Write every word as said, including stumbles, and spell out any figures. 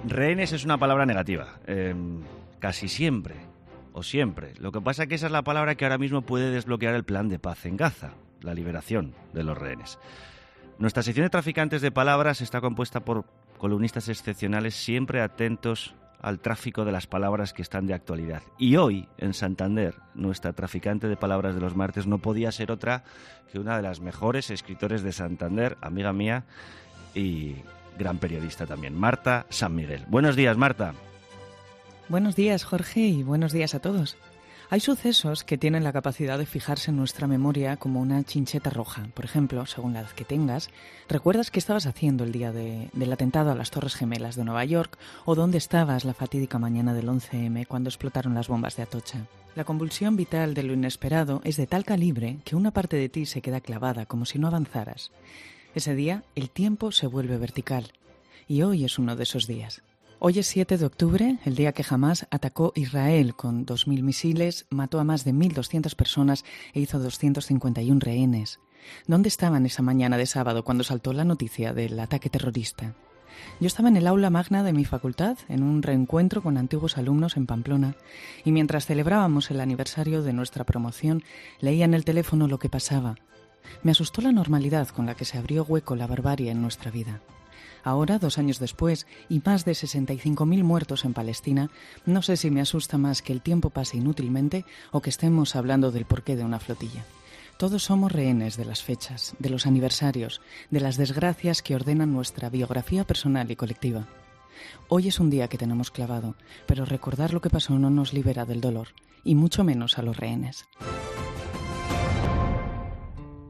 Rehenes es una palabra negativa, eh, casi siempre, o siempre. Lo que pasa es que esa es la palabra que ahora mismo puede desbloquear el plan de paz en Gaza, la liberación de los rehenes. Nuestra sección de traficantes de palabras está compuesta por columnistas excepcionales siempre atentos al tráfico de las palabras que están de actualidad. Y hoy, en Santander, nuestra traficante de palabras de los martes no podía ser otra que una de las mejores escritores de Santander, amiga mía y gran periodista también, Marta San Miguel. Buenos días, Marta. Buenos días, Jorge, y buenos días a todos. Hay sucesos que tienen la capacidad de fijarse en nuestra memoria como una chincheta roja. Por ejemplo, según la edad que tengas, ¿recuerdas qué estabas haciendo el día de, del atentado a las Torres Gemelas de Nueva York? ¿O dónde estabas la fatídica mañana del once eme cuando explotaron las bombas de Atocha? La convulsión vital de lo inesperado es de tal calibre que una parte de ti se queda clavada como si no avanzaras. Ese día, el tiempo se vuelve vertical. Y hoy es uno de esos días. Hoy es siete de octubre, el día que Hamás atacó Israel con dos mil misiles, mató a más de mil doscientas personas e hizo doscientos cincuenta y uno rehenes. ¿Dónde estaban esa mañana de sábado cuando saltó la noticia del ataque terrorista? Yo estaba en el aula magna de mi facultad, en un reencuentro con antiguos alumnos en Pamplona, y mientras celebrábamos el aniversario de nuestra promoción, leía en el teléfono lo que pasaba. Me asustó la normalidad con la que se abrió hueco la barbarie en nuestra vida. Ahora, dos años después, y más de sesenta y cinco mil muertos en Palestina, no sé si me asusta más que el tiempo pase inútilmente o que estemos hablando del porqué de una flotilla. Todos somos rehenes de las fechas, de los aniversarios, de las desgracias que ordenan nuestra biografía personal y colectiva. Hoy es un día que tenemos clavado, pero recordar lo que pasó no nos libera del dolor, y mucho menos a los rehenes.